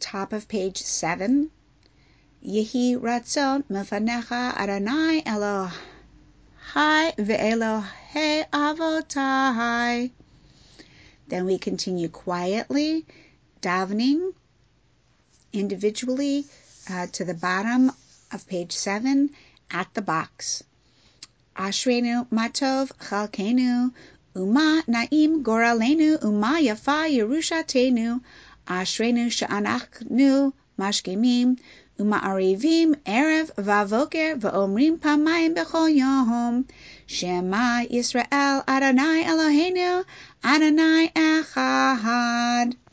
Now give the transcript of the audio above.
top of page 7. Yehi ratzon milfanecha Adonai Elohai ve'Elohei avotai. Then we continue quietly, davening individually to the bottom of page 7 at the box. Ashreinu matov chalkenu, uma na'im goralenu, uma yafa yerushatenu. Ashreinu she'anachnu mashkimim, uma arivim erev vavoker va'omrim pamayim bechol yom. Shema Yisrael Adonai Eloheinu Adonai Echad.